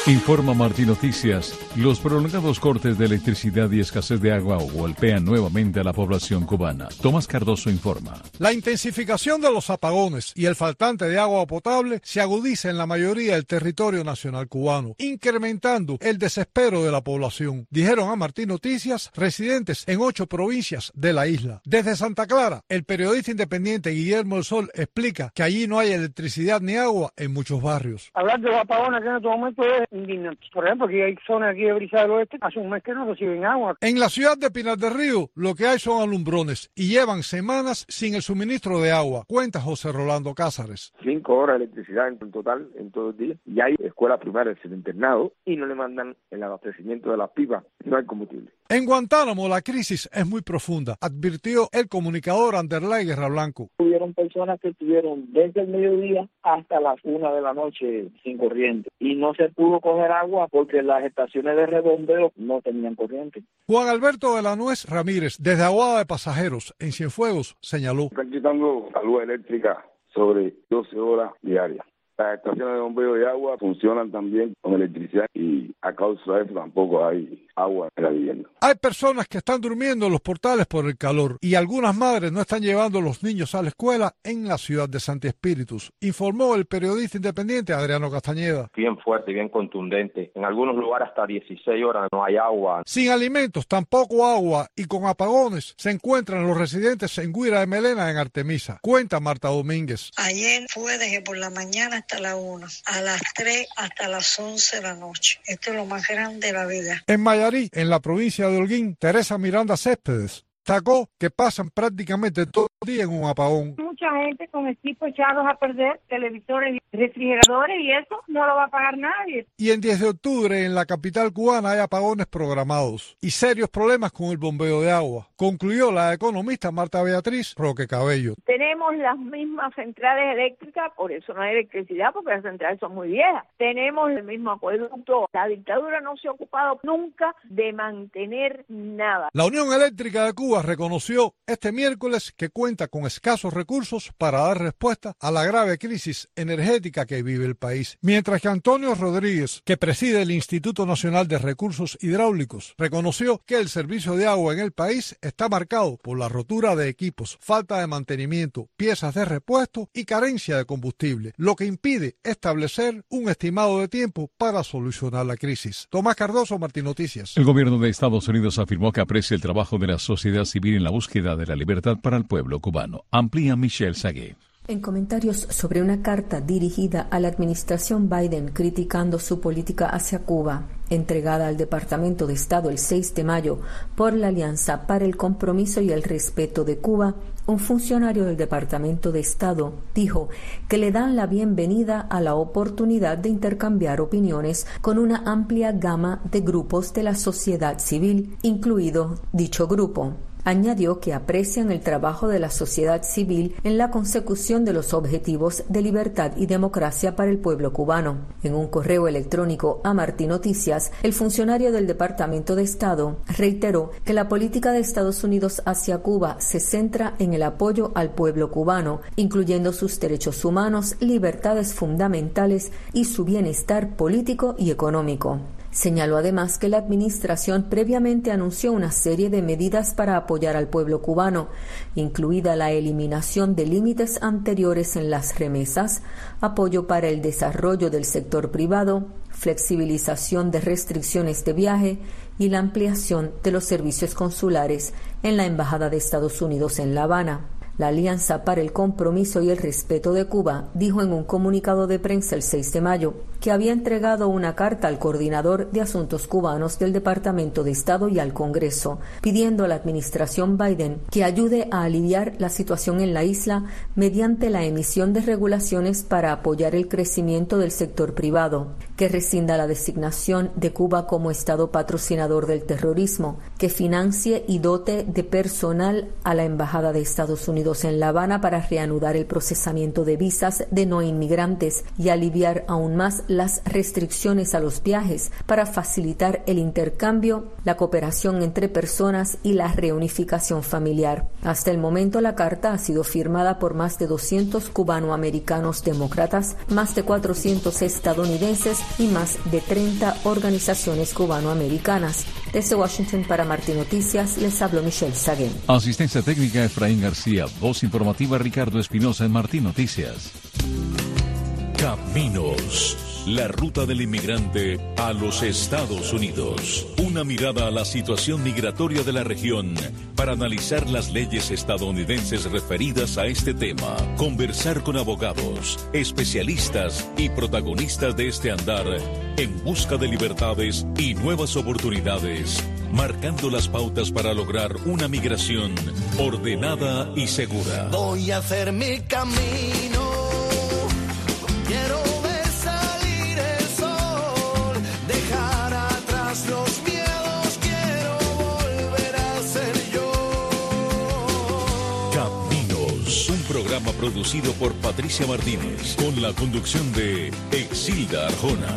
Informa Martín Noticias. Los prolongados cortes de electricidad y escasez de agua golpean nuevamente a la población cubana. Tomás Cardoso informa. La intensificación de los apagones y el faltante de agua potable se agudiza en la mayoría del territorio nacional cubano, incrementando el desespero de la población, dijeron a Martín Noticias residentes en 8 provincias de la isla. Desde Santa Clara, el periodista independiente Guillermo El Sol explica que allí no hay electricidad ni agua en muchos barrios. Hablar de los apagones aquí en este momento es indignante. Por ejemplo, aquí hay zonas aquí de Brisa del Oeste, hace un mes que no reciben agua. En la ciudad de Pinar del Río, lo que hay son alumbrones y llevan semanas sin el suministro de agua, cuenta José Rolando Cázares. 5 horas de electricidad en total en todo el día, y hay escuelas primarias sin internado y no le mandan el abastecimiento de las pipas, no hay combustible. En Guantánamo la crisis es muy profunda, advirtió el comunicador Anderlay Guerra Blanco. Hubieron personas que estuvieron desde el mediodía hasta las 1 de la noche sin corriente y no se pudo coger agua porque las estaciones de redondeo no tenían corriente. Juan Alberto de la Nuez Ramírez, desde Aguada de Pasajeros, en Cienfuegos, señaló. Están quitando la luz eléctrica sobre 12 horas diarias. Las estaciones de bombeo de agua funcionan también con electricidad y a causa de eso tampoco hay agua en la vivienda. Hay personas que están durmiendo en los portales por el calor y algunas madres no están llevando a los niños a la escuela en la ciudad de Santi Espíritus, informó el periodista independiente Adriano Castañeda. Bien fuerte, bien contundente. En algunos lugares hasta 16 horas no hay agua. Sin alimentos, tampoco agua y con apagones se encuentran los residentes en Guira de Melena en Artemisa, cuenta Marta Domínguez. Ayer fue desde por la mañana hasta la 1, a las 3 hasta las 11 de la noche. Esto es lo más grande de la vida. En Mayarí, en la provincia de Holguín, Teresa Miranda Céspedes destacó que pasan prácticamente todo el día en un apagón. Mucha gente con equipos echados a perder, televisores y refrigeradores, y eso no lo va a pagar nadie. Y en 10 de octubre en la capital cubana hay apagones programados y serios problemas con el bombeo de agua, concluyó la economista Marta Beatriz Roque Cabello. Tenemos las mismas centrales eléctricas, por eso no hay electricidad, porque las centrales son muy viejas. Tenemos el mismo acueducto. La dictadura no se ha ocupado nunca de mantener nada. La Unión Eléctrica de Cuba reconoció este miércoles que cuenta con escasos recursos para dar respuesta a la grave crisis energética que vive el país. Mientras que Antonio Rodríguez, que preside el Instituto Nacional de Recursos Hidráulicos, reconoció que el servicio de agua en el país está marcado por la rotura de equipos, falta de mantenimiento, piezas de repuesto y carencia de combustible, lo que impide establecer un estimado de tiempo para solucionar la crisis. Tomás Cardoso, Martín Noticias. El gobierno de Estados Unidos afirmó que aprecia el trabajo de la sociedad civil en la búsqueda de la libertad para el pueblo cubano. Amplía Michelle Sagué. En comentarios sobre una carta dirigida a la administración Biden criticando su política hacia Cuba, entregada al Departamento de Estado el 6 de mayo por la Alianza para el Compromiso y el Respeto de Cuba, un funcionario del Departamento de Estado dijo que le dan la bienvenida a la oportunidad de intercambiar opiniones con una amplia gama de grupos de la sociedad civil, incluido dicho grupo. Añadió que aprecian el trabajo de la sociedad civil en la consecución de los objetivos de libertad y democracia para el pueblo cubano. En un correo electrónico a Martín Noticias, el funcionario del Departamento de Estado reiteró que la política de Estados Unidos hacia Cuba se centra en el apoyo al pueblo cubano, incluyendo sus derechos humanos, libertades fundamentales y su bienestar político y económico. Señaló además que la administración previamente anunció una serie de medidas para apoyar al pueblo cubano, incluida la eliminación de límites anteriores en las remesas, apoyo para el desarrollo del sector privado, flexibilización de restricciones de viaje y la ampliación de los servicios consulares en la Embajada de Estados Unidos en La Habana. La Alianza para el Compromiso y el Respeto de Cuba dijo en un comunicado de prensa el 6 de mayo que había entregado una carta al coordinador de asuntos cubanos del Departamento de Estado y al Congreso, pidiendo a la administración Biden que ayude a aliviar la situación en la isla mediante la emisión de regulaciones para apoyar el crecimiento del sector privado, que rescinda la designación de Cuba como Estado patrocinador del terrorismo, que financie y dote de personal a la Embajada de Estados Unidos acuerdos en La Habana para reanudar el procesamiento de visas de no inmigrantes y aliviar aún más las restricciones a los viajes para facilitar el intercambio, la cooperación entre personas y la reunificación familiar. Hasta el momento, la carta ha sido firmada por más de 200 cubanoamericanos demócratas, más de 400 estadounidenses y más de 30 organizaciones cubanoamericanas. Desde Washington para Martí Noticias, les habló Michelle Saguén. Asistencia técnica Efraín García, voz informativa Ricardo Espinosa en Martí Noticias. Caminos. La ruta del inmigrante a los Estados Unidos. Una mirada a la situación migratoria de la región para analizar las leyes estadounidenses referidas a este tema. Conversar con abogados, especialistas y protagonistas de este andar en busca de libertades y nuevas oportunidades, marcando las pautas para lograr una migración ordenada y segura. Voy a hacer mi camino. Quiero programa producido por Patricia Martínez, con la conducción de Exilda Arjona.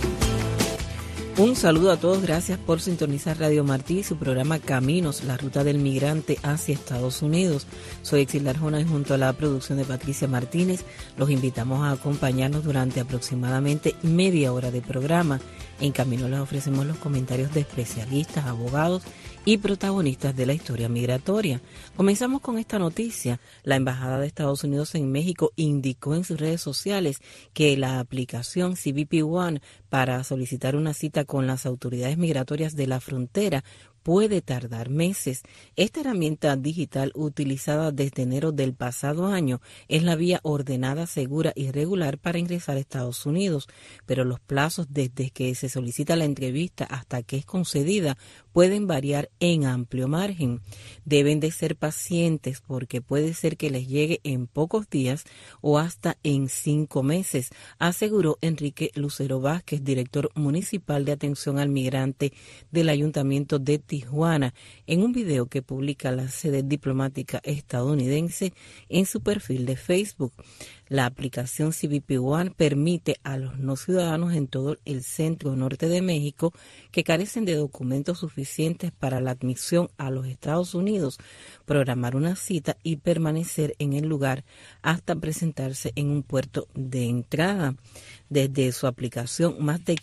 Un saludo a todos, gracias por sintonizar Radio Martí, su programa Caminos, la ruta del migrante hacia Estados Unidos. Soy Exilda Arjona y junto a la producción de Patricia Martínez los invitamos a acompañarnos durante aproximadamente media hora de programa. En Camino les ofrecemos los comentarios de especialistas, abogados y protagonistas de la historia migratoria. Comenzamos con esta noticia. La Embajada de Estados Unidos en México indicó en sus redes sociales que la aplicación CBP One para solicitar una cita con las autoridades migratorias de la frontera puede tardar meses. Esta herramienta digital utilizada desde enero del pasado año es la vía ordenada, segura y regular para ingresar a Estados Unidos, pero los plazos desde que se solicita la entrevista hasta que es concedida pueden variar en amplio margen. Deben de ser pacientes porque puede ser que les llegue en pocos días o hasta en 5 meses, aseguró Enrique Lucero Vázquez, director municipal de atención al migrante del Ayuntamiento de Tijuana, en un video que publica la sede diplomática estadounidense en su perfil de Facebook. La aplicación CBP One permite a los no ciudadanos en todo el centro norte de México que carecen de documentos suficientes para la admisión a los Estados Unidos programar una cita y permanecer en el lugar hasta presentarse en un puerto de entrada. Desde su aplicación, más de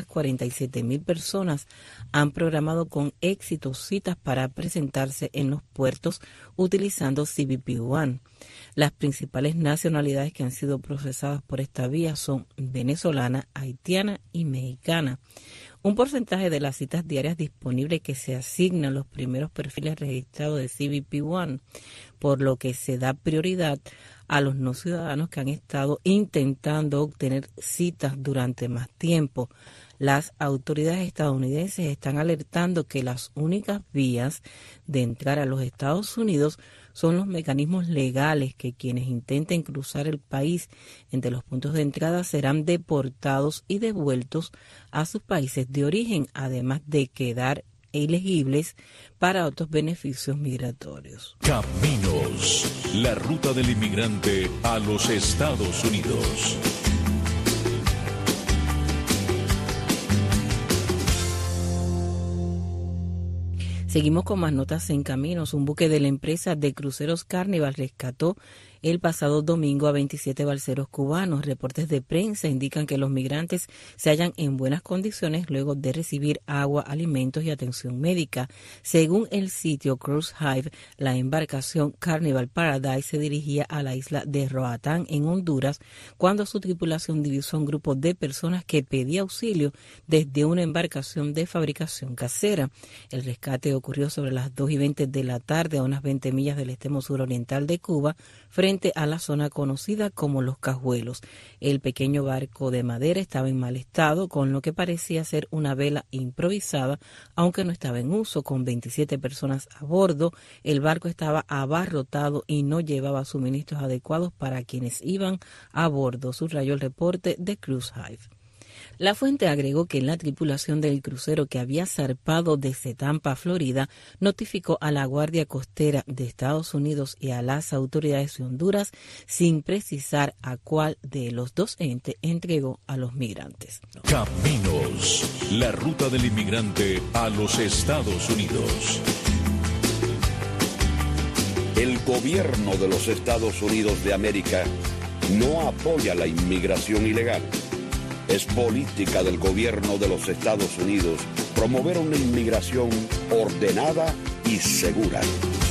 547,000 personas han programado con éxito citas para presentarse en los puertos utilizando CBP One. Las principales nacionalidades que han sido procesadas por esta vía son venezolana, haitiana y mexicana. Un porcentaje de las citas diarias disponibles que se asignan los primeros perfiles registrados de CBP One, por lo que se da prioridad a los no ciudadanos que han estado intentando obtener citas durante más tiempo. Las autoridades estadounidenses están alertando que las únicas vías de entrar a los Estados Unidos son los mecanismos legales, que quienes intenten cruzar el país entre los puntos de entrada serán deportados y devueltos a sus países de origen, además de quedar elegibles para otros beneficios migratorios. Caminos, la ruta del inmigrante a los Estados Unidos. Seguimos con más notas en Caminos. Un buque de la empresa de cruceros Carnival rescató el pasado domingo a 27 balseros cubanos. Reportes de prensa indican que los migrantes se hallan en buenas condiciones luego de recibir agua, alimentos y atención médica. Según el sitio Cruise Hive, la embarcación Carnival Paradise se dirigía a la isla de Roatán, en Honduras, cuando su tripulación divisó a un grupo de personas que pedía auxilio desde una embarcación de fabricación casera. El rescate ocurrió sobre las 2:20 de la tarde a unas 20 millas del extremo suroriental de Cuba, frente a la zona conocida como Los Cajuelos. El pequeño barco de madera estaba en mal estado, con lo que parecía ser una vela improvisada, aunque no estaba en uso. Con 27 personas a bordo, el barco estaba abarrotado y no llevaba suministros adecuados para quienes iban a bordo, subrayó el reporte de Cruise Hive. La fuente agregó que la tripulación del crucero que había zarpado desde Tampa, Florida, notificó a la Guardia Costera de Estados Unidos y a las autoridades de Honduras sin precisar a cuál de los dos entes entregó a los migrantes. Caminos, la ruta del inmigrante a los Estados Unidos. El gobierno de los Estados Unidos de América no apoya la inmigración ilegal. Es política del gobierno de los Estados Unidos promover una inmigración ordenada y segura.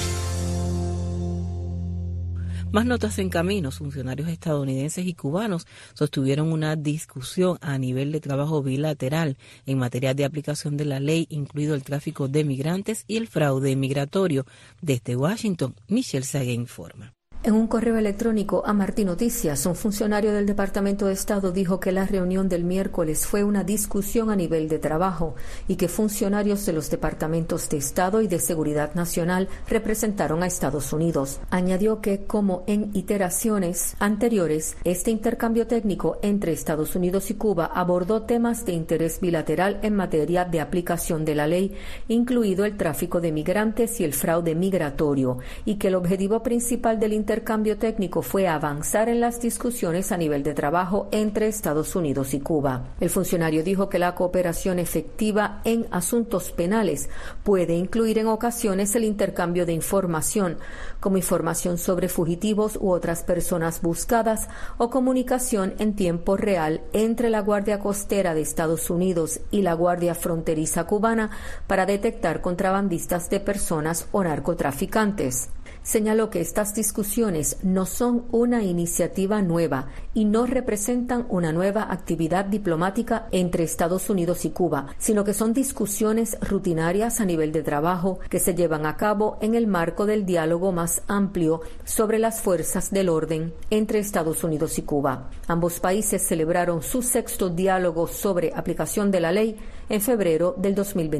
Más notas en Caminos. Funcionarios estadounidenses y cubanos sostuvieron una discusión a nivel de trabajo bilateral en materia de aplicación de la ley, incluido el tráfico de migrantes y el fraude migratorio. Desde Washington, Michelle Sague informa. En un correo electrónico a Martí Noticias, un funcionario del Departamento de Estado dijo que la reunión del miércoles fue una discusión a nivel de trabajo y que funcionarios de los departamentos de Estado y de Seguridad Nacional representaron a Estados Unidos. Añadió que, como en iteraciones anteriores, este intercambio técnico entre Estados Unidos y Cuba abordó temas de interés bilateral en materia de aplicación de la ley, incluido el tráfico de migrantes y el fraude migratorio, y que el objetivo principal del intercambio técnico fue avanzar en las discusiones a nivel de trabajo entre Estados Unidos y Cuba. El funcionario dijo que la cooperación efectiva en asuntos penales puede incluir en ocasiones el intercambio de información, como información sobre fugitivos u otras personas buscadas o comunicación en tiempo real entre la Guardia Costera de Estados Unidos y la Guardia Fronteriza cubana para detectar contrabandistas de personas o narcotraficantes. Señaló que estas discusiones no son una iniciativa nueva y no representan una nueva actividad diplomática entre Estados Unidos y Cuba, sino que son discusiones rutinarias a nivel de trabajo que se llevan a cabo en el marco del diálogo más amplio sobre las fuerzas del orden entre Estados Unidos y Cuba. Ambos países celebraron su sexto diálogo sobre aplicación de la ley en febrero del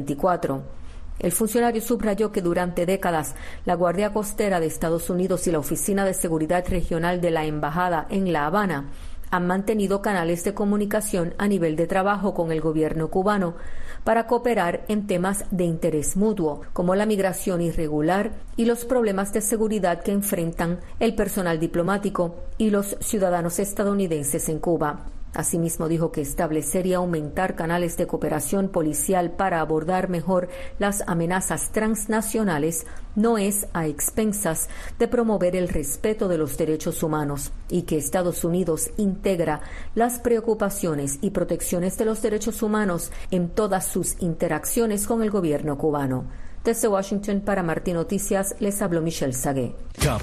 2024. El funcionario subrayó que durante décadas la Guardia Costera de Estados Unidos y la Oficina de Seguridad Regional de la Embajada en La Habana han mantenido canales de comunicación a nivel de trabajo con el gobierno cubano para cooperar en temas de interés mutuo, como la migración irregular y los problemas de seguridad que enfrentan el personal diplomático y los ciudadanos estadounidenses en Cuba. Asimismo, dijo que establecer y aumentar canales de cooperación policial para abordar mejor las amenazas transnacionales no es a expensas de promover el respeto de los derechos humanos y que Estados Unidos integra las preocupaciones y protecciones de los derechos humanos en todas sus interacciones con el gobierno cubano. Desde Washington para Martí Noticias les habló Michelle Sague.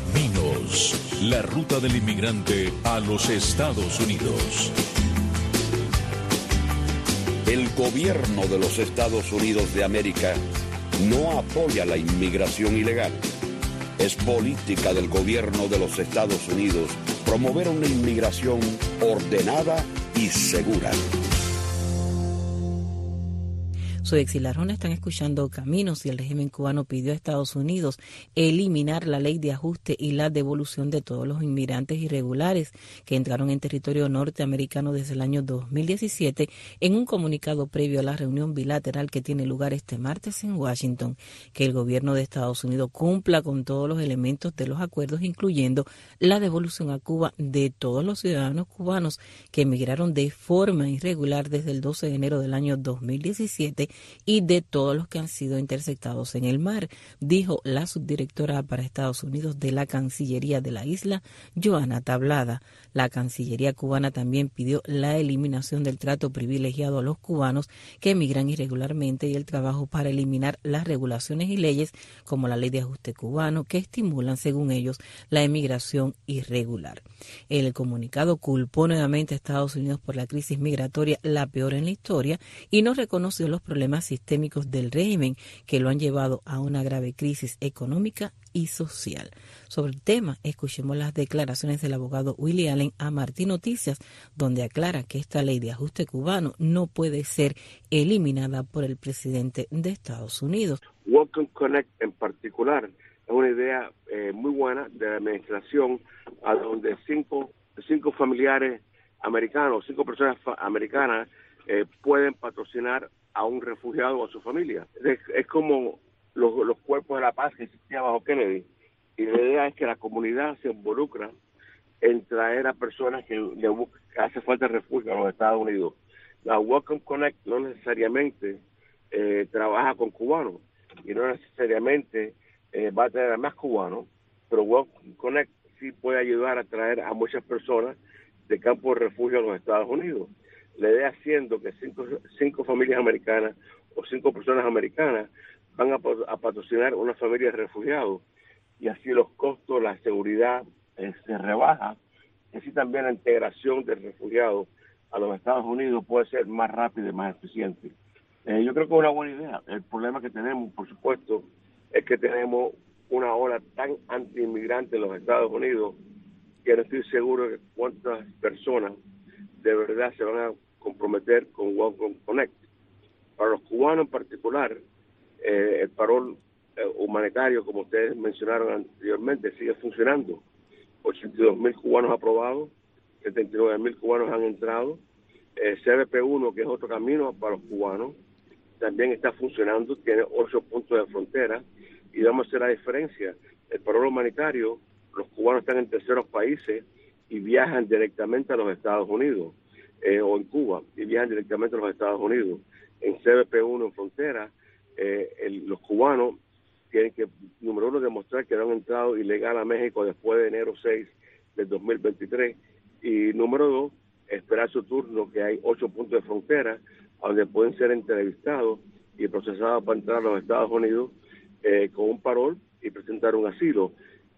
Caminos, la ruta del inmigrante a los Estados Unidos. El gobierno de los Estados Unidos de América no apoya la inmigración ilegal. Es política del gobierno de los Estados Unidos promover una inmigración ordenada y segura. Soy Exil Arjona, están escuchando Caminos y el régimen cubano pidió a Estados Unidos eliminar la ley de ajuste y la devolución de todos los inmigrantes irregulares que entraron en territorio norteamericano desde el año 2017 en un comunicado previo a la reunión bilateral que tiene lugar este martes en Washington, que el gobierno de Estados Unidos cumpla con todos los elementos de los acuerdos, incluyendo la devolución a Cuba de todos los ciudadanos cubanos que emigraron de forma irregular desde el 12 de enero del año 2017 y de todos los que han sido interceptados en el mar, dijo la subdirectora para Estados Unidos de la Cancillería de la isla, Joana Tablada. La Cancillería cubana también pidió la eliminación del trato privilegiado a los cubanos que emigran irregularmente y el trabajo para eliminar las regulaciones y leyes como la ley de ajuste cubano que estimulan, según ellos, la emigración irregular. El comunicado culpó nuevamente a Estados Unidos por la crisis migratoria, la peor en la historia, y no reconoció los problemas sistémicos del régimen que lo han llevado a una grave crisis económica y social. Sobre el tema, escuchemos las declaraciones del abogado Willie Allen a Martí Noticias, donde aclara que esta ley de ajuste cubano no puede ser eliminada por el presidente de Estados Unidos. Welcome Connect en particular es una idea muy buena de la administración, a donde cinco familiares americanos, 5 personas americanas pueden patrocinar a un refugiado o a su familia. Es como los cuerpos de la paz que existían bajo Kennedy. Y la idea es que la comunidad se involucra en traer a personas que hace falta refugio a los Estados Unidos. La Welcome Connect no necesariamente trabaja con cubanos y no necesariamente va a traer a más cubanos, pero Welcome Connect sí puede ayudar a traer a muchas personas de campo de refugio a los Estados Unidos. La idea siendo que cinco familias americanas o 5 personas americanas van a patrocinar una familia de refugiados y así los costos, la seguridad se rebaja, y así también la integración de refugiados a los Estados Unidos puede ser más rápida y más eficiente. Yo creo que es una buena idea. El problema que tenemos, por supuesto, es que tenemos una ola tan anti-inmigrante en los Estados Unidos que no estoy seguro de cuántas personas de verdad se van a comprometer con Welcome Connect. Para los cubanos en particular, el parol humanitario, como ustedes mencionaron anteriormente, sigue funcionando. 82,000 cubanos aprobados, 79,000 cubanos han entrado. CBP-1, que es otro camino para los cubanos, también está funcionando, tiene 8 puntos de frontera, y vamos a hacer la diferencia. El parol humanitario, los cubanos están en terceros países y viajan directamente a los Estados Unidos, o en Cuba, y viajan directamente a los Estados Unidos. En CBP-1 en frontera, los cubanos tienen que, número 1, demostrar que no han entrado ilegal a México después de enero 6 del 2023, y número 2, esperar su turno, que hay 8 puntos de frontera donde pueden ser entrevistados y procesados para entrar a los Estados Unidos con un parol y presentar un asilo.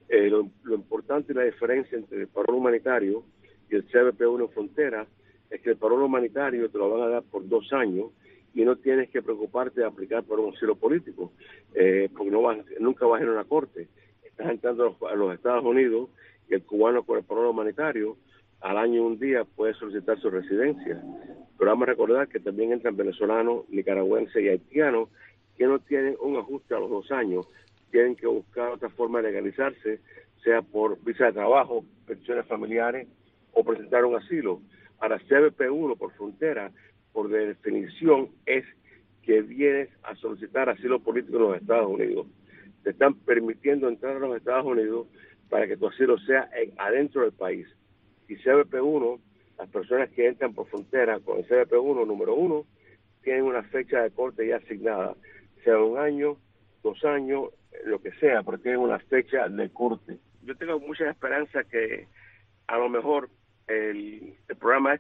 Lo importante y la diferencia entre el parol humanitario y el CBP-1 en frontera es que el parol humanitario te lo van a dar por 2 años y no tienes que preocuparte de aplicar por un asilo político, porque nunca vas a ir a una corte. Estás entrando a los Estados Unidos y el cubano con el parol humanitario al año y un día puede solicitar su residencia. Pero vamos a recordar que también entran venezolanos, nicaragüenses y haitianos que no tienen un ajuste a los 2 años. Tienen que buscar otra forma de legalizarse, sea por visa de trabajo, pensiones familiares o presentar un asilo. Ahora, CBP-1 por frontera, por definición, es que vienes a solicitar asilo político en los Estados Unidos. Te están permitiendo entrar a los Estados Unidos para que tu asilo sea adentro del país. Y CBP-1, las personas que entran por frontera con el CBP-1, número 1, tienen una fecha de corte ya asignada, sea 1 año, 2 años, lo que sea, pero tienen una fecha de corte. Yo tengo mucha esperanza que a lo mejor el programa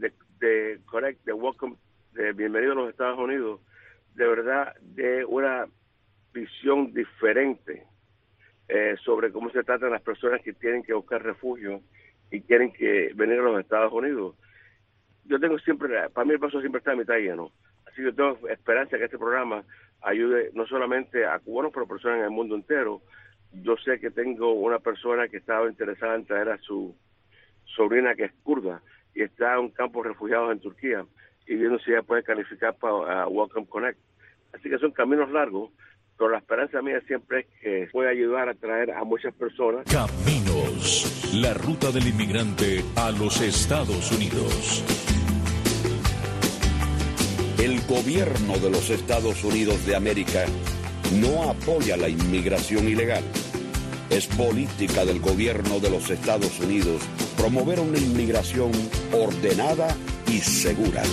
de Correct, de Welcome, de Bienvenido a los Estados Unidos, de verdad de una visión diferente sobre cómo se tratan las personas que tienen que buscar refugio y quieren que venir a los Estados Unidos. Yo tengo siempre, para mí el vaso siempre está a mitad lleno. Así que yo tengo esperanza que este programa ayude no solamente a cubanos, pero a personas en el mundo entero. Yo sé que tengo una persona que estaba interesada en traer a su sobrina, que es kurda, y está en un campo de refugiados en Turquía, y viendo si ella puede calificar para Welcome Connect. Así que son caminos largos, pero la esperanza mía siempre es que pueda ayudar a traer a muchas personas. Caminos, la ruta del inmigrante a los Estados Unidos. El gobierno de los Estados Unidos de América no apoya la inmigración ilegal. Es política del gobierno de los Estados Unidos promover una inmigración ordenada y segura.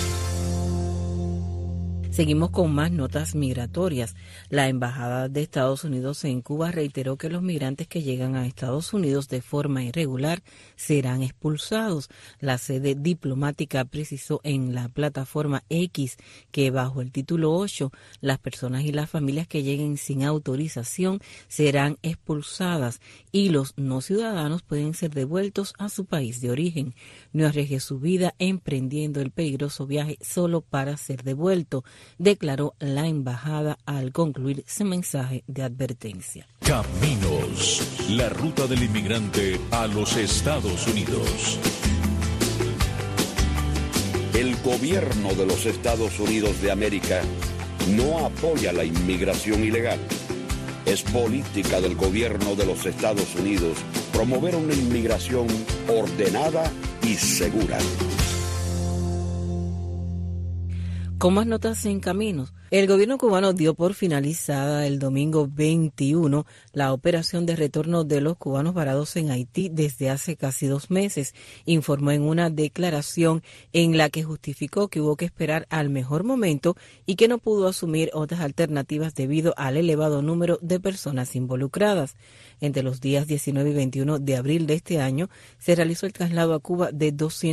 Seguimos con más notas migratorias. La Embajada de Estados Unidos en Cuba reiteró que los migrantes que llegan a Estados Unidos de forma irregular serán expulsados. La sede diplomática precisó en la plataforma X que bajo el título 8, las personas y las familias que lleguen sin autorización serán expulsadas y los no ciudadanos pueden ser devueltos a su país de origen. No arriesgue su vida emprendiendo el peligroso viaje solo para ser devuelto, declaró la embajada al concluir su mensaje de advertencia. Caminos, la ruta del inmigrante a los Estados Unidos. El gobierno de los Estados Unidos de América no apoya la inmigración ilegal. Es política del gobierno de los Estados Unidos promover una inmigración ordenada y segura. Con más notas en caminos. El gobierno cubano dio por finalizada el domingo 21 la operación de retorno de los cubanos varados en Haití desde hace casi 2 meses, informó en una declaración en la que justificó que hubo que esperar al mejor momento y que no pudo asumir otras alternativas debido al elevado número de personas involucradas. Entre los días 19 y 21 de abril de este año se realizó el traslado a Cuba de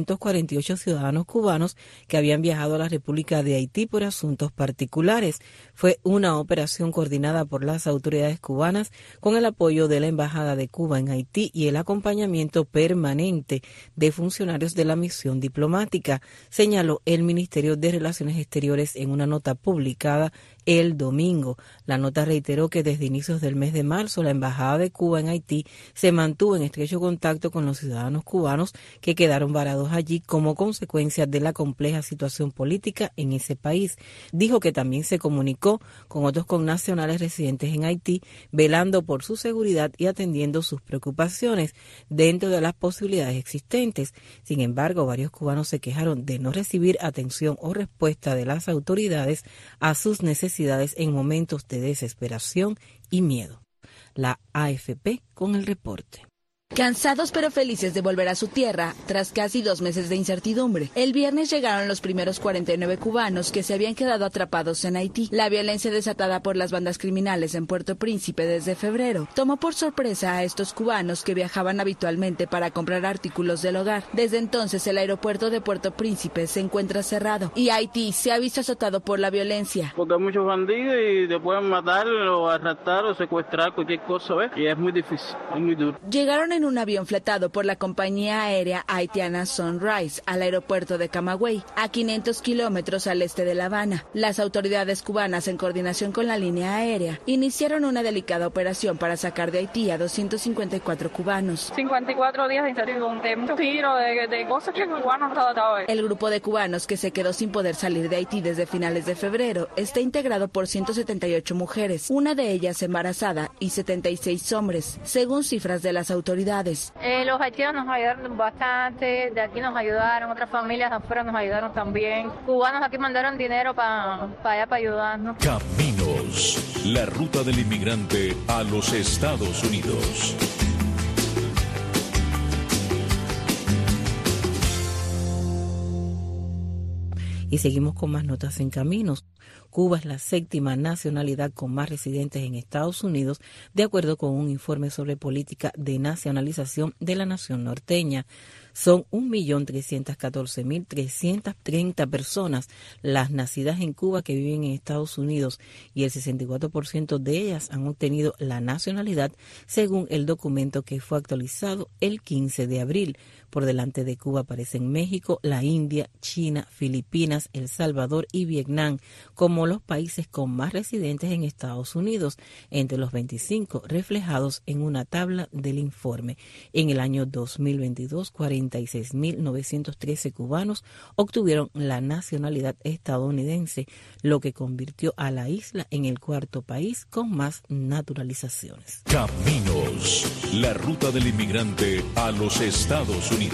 248 ciudadanos cubanos que habían viajado a la República de Haití por asuntos particulares. Fue una operación coordinada por las autoridades cubanas con el apoyo de la Embajada de Cuba en Haití y el acompañamiento permanente de funcionarios de la misión diplomática, señaló el Ministerio de Relaciones Exteriores en una nota publicada el domingo. La nota reiteró que desde inicios del mes de marzo la Embajada de Cuba en Haití se mantuvo en estrecho contacto con los ciudadanos cubanos que quedaron varados allí como consecuencia de la compleja situación política en ese país. Dijo que también se comunicó con otros connacionales residentes en Haití, velando por su seguridad y atendiendo sus preocupaciones dentro de las posibilidades existentes. Sin embargo, varios cubanos se quejaron de no recibir atención o respuesta de las autoridades a sus necesidades en momentos de desesperación y miedo. La AFP con el reporte. Cansados pero felices de volver a su tierra, tras casi 2 meses de incertidumbre, el viernes llegaron los primeros 49 cubanos que se habían quedado atrapados en Haití. La violencia desatada por las bandas criminales en Puerto Príncipe desde febrero tomó por sorpresa a estos cubanos que viajaban habitualmente para comprar artículos del hogar. Desde entonces el aeropuerto de Puerto Príncipe se encuentra cerrado y Haití se ha visto azotado por la violencia. Porque hay muchos bandidos y te pueden matar o arrastrar o secuestrar, cualquier cosa, ¿ves? Y es muy difícil, es muy duro. Llegaron en un avión fletado por la compañía aérea haitiana Sunrise al aeropuerto de Camagüey, a 500 kilómetros al este de La Habana. Las autoridades cubanas, en coordinación con la línea aérea, iniciaron una delicada operación para sacar de Haití a 254 cubanos. 54 días de incertidumbre, mucho giro de cosas que los cubanos han tratado. El grupo de cubanos que se quedó sin poder salir de Haití desde finales de febrero está integrado por 178 mujeres, una de ellas embarazada, y 76 hombres, según cifras de las autoridades. Los haitianos nos ayudaron bastante, de aquí nos ayudaron, otras familias afuera nos ayudaron también. Cubanos aquí mandaron dinero para allá para ayudarnos. Caminos, la ruta del inmigrante a los Estados Unidos. Y seguimos con más notas en caminos. Cuba es la 7ª nacionalidad con más residentes en Estados Unidos, de acuerdo con un informe sobre política de nacionalización de la nación norteña. Son 1.314.330 personas las nacidas en Cuba que viven en Estados Unidos y el 64% de ellas han obtenido la nacionalidad, según el documento que fue actualizado el 15 de abril. Por delante de Cuba aparecen México, la India, China, Filipinas, El Salvador y Vietnam como los países con más residentes en Estados Unidos, entre los 25 reflejados en una tabla del informe. En el año 2022, 46.913 cubanos obtuvieron la nacionalidad estadounidense, lo que convirtió a la isla en el 4º país con más naturalizaciones. Caminos, la ruta del inmigrante a los Estados Unidos.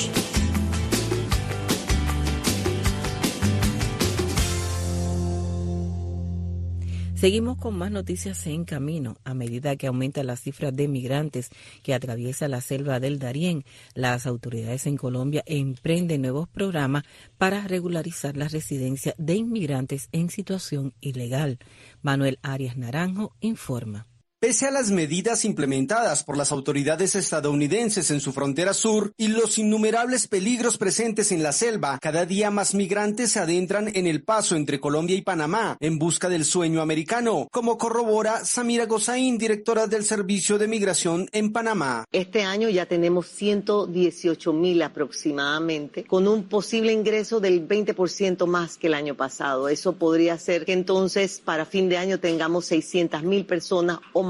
Seguimos con más noticias en camino. A medida que aumenta la cifra de migrantes que atraviesa la selva del Darién, las autoridades en Colombia emprenden nuevos programas para regularizar la residencia de inmigrantes en situación ilegal. Manuel Arias Naranjo informa. Pese a las medidas implementadas por las autoridades estadounidenses en su frontera sur y los innumerables peligros presentes en la selva, cada día más migrantes se adentran en el paso entre Colombia y Panamá en busca del sueño americano, como corrobora Samira Gozaín, directora del Servicio de Migración en Panamá. Este año ya tenemos 118,000 aproximadamente, con un posible ingreso del 20% más que el año pasado. Eso podría ser que entonces para fin de año tengamos 600,000 personas o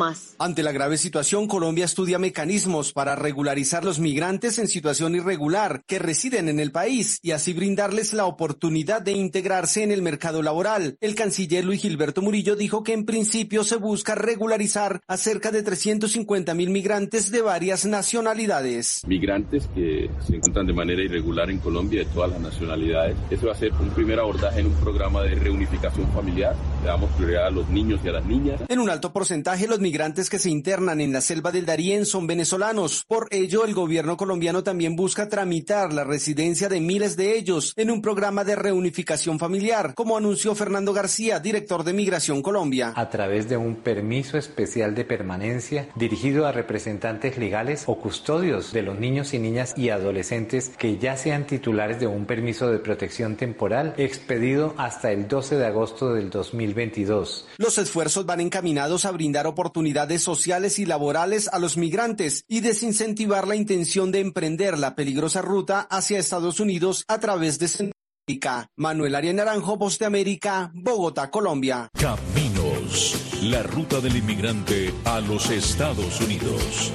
más. Ante la grave situación, Colombia estudia mecanismos para regularizar los migrantes en situación irregular que residen en el país y así brindarles la oportunidad de integrarse en el mercado laboral. El canciller Luis Gilberto Murillo dijo que en principio se busca regularizar a cerca de 350.000 migrantes de varias nacionalidades. Migrantes que se encuentran de manera irregular en Colombia de todas las nacionalidades. Eso va a ser un primer abordaje en un programa de reunificación familiar. Le damos prioridad a los niños y a las niñas. En un alto porcentaje, los migrantes que se internan en la selva del Darién son venezolanos. Por ello, el gobierno colombiano también busca tramitar la residencia de miles de ellos en un programa de reunificación familiar, como anunció Fernando García, director de Migración Colombia. A través de un permiso especial de permanencia dirigido a representantes legales o custodios de los niños y niñas y adolescentes que ya sean titulares de un permiso de protección temporal expedido hasta el 12 de agosto del 2022. Los esfuerzos van encaminados a brindar oportunidades sociales y laborales a los migrantes y desincentivar la intención de emprender la peligrosa ruta hacia Estados Unidos a través de Centroamérica. Manuel Arias Naranjo, Voz de América, Bogotá, Colombia. Caminos, la ruta del inmigrante a los Estados Unidos.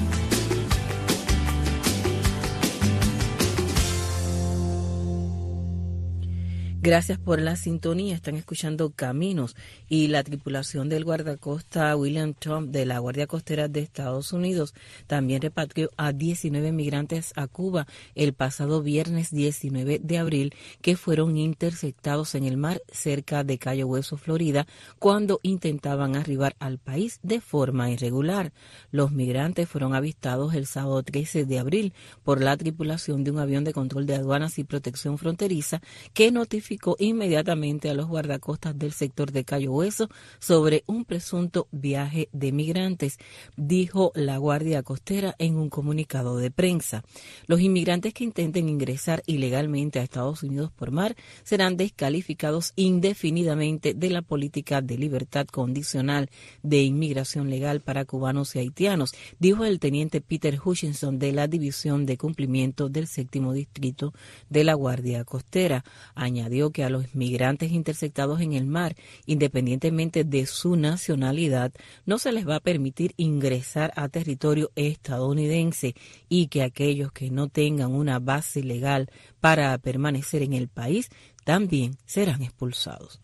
Gracias por la sintonía. Están escuchando Caminos y la tripulación del guardacosta William Trump de la Guardia Costera de Estados Unidos también repatrió a 19 migrantes a Cuba el pasado viernes 19 de abril que fueron interceptados en el mar cerca de Cayo Hueso, Florida, cuando intentaban arribar al país de forma irregular. Los migrantes fueron avistados el sábado 13 de abril por la tripulación de un avión de control de aduanas y protección fronteriza que notificó inmediatamente a los guardacostas del sector de Cayo Hueso sobre un presunto viaje de migrantes, dijo la Guardia Costera en un comunicado de prensa. Los inmigrantes que intenten ingresar ilegalmente a Estados Unidos por mar serán descalificados indefinidamente de la política de libertad condicional de inmigración legal para cubanos y haitianos, dijo el teniente Peter Hutchinson de la División de Cumplimiento del 7º Distrito de la Guardia Costera. Añadió que a los migrantes interceptados en el mar, independientemente de su nacionalidad, no se les va a permitir ingresar a territorio estadounidense y que aquellos que no tengan una base legal para permanecer en el país también serán expulsados.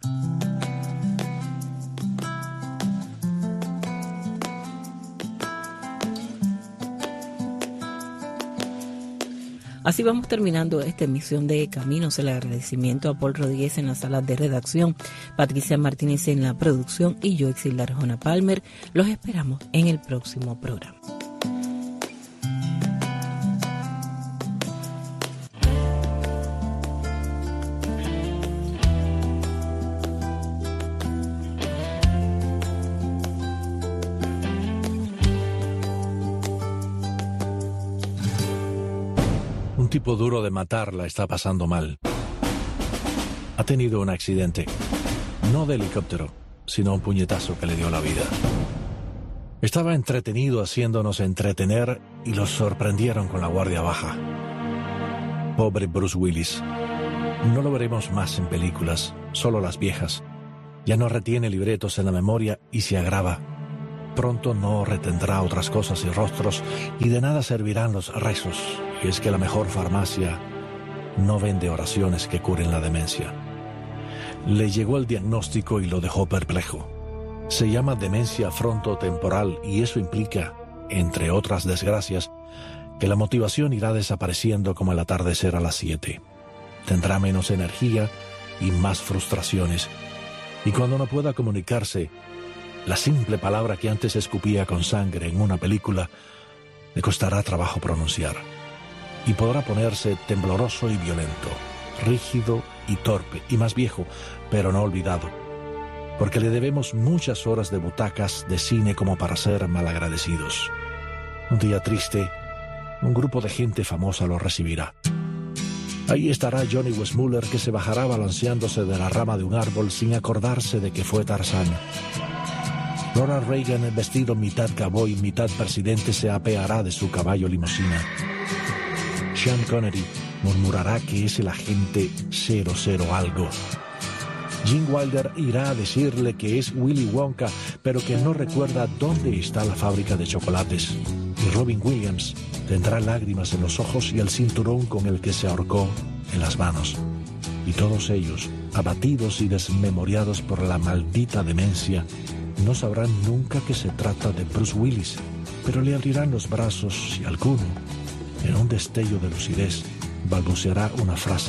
Así vamos terminando esta emisión de Caminos. El agradecimiento a Paul Rodríguez en la sala de redacción, Patricia Martínez en la producción y yo, Exilda Arjona Palmer. Los esperamos en el próximo programa. Un tipo duro de matar la está pasando mal. Ha tenido un accidente, no de helicóptero, sino un puñetazo que le dio la vida. Estaba entretenido haciéndonos entretener y los sorprendieron con la guardia baja. Pobre Bruce Willis. No lo veremos más en películas, solo las viejas. Ya no retiene libretos en la memoria y se agrava. Pronto no retendrá otras cosas y rostros y de nada servirán los rezos. Y es que la mejor farmacia no vende oraciones que curen la demencia. Le llegó el diagnóstico y lo dejó perplejo. Se llama demencia frontotemporal y eso implica, entre otras desgracias, que la motivación irá desapareciendo como el atardecer a las 7. Tendrá menos energía y más frustraciones. Y cuando no pueda comunicarse, la simple palabra que antes escupía con sangre en una película le costará trabajo pronunciar. Y podrá ponerse tembloroso y violento, rígido y torpe, y más viejo, pero no olvidado. Porque le debemos muchas horas de butacas de cine como para ser malagradecidos. Un día triste, un grupo de gente famosa lo recibirá. Ahí estará Johnny Weissmuller, que se bajará balanceándose de la rama de un árbol sin acordarse de que fue Tarzán. Ronald Reagan, vestido mitad cowboy, mitad presidente, se apeará de su caballo limusina. Sean Connery murmurará que es el agente 00 algo. Gene Wilder irá a decirle que es Willy Wonka, pero que no recuerda dónde está la fábrica de chocolates. Y Robin Williams tendrá lágrimas en los ojos y el cinturón con el que se ahorcó en las manos. Y todos ellos, abatidos y desmemoriados por la maldita demencia, no sabrán nunca que se trata de Bruce Willis, pero le abrirán los brazos y alguno, en un destello de lucidez, balbuceará una frase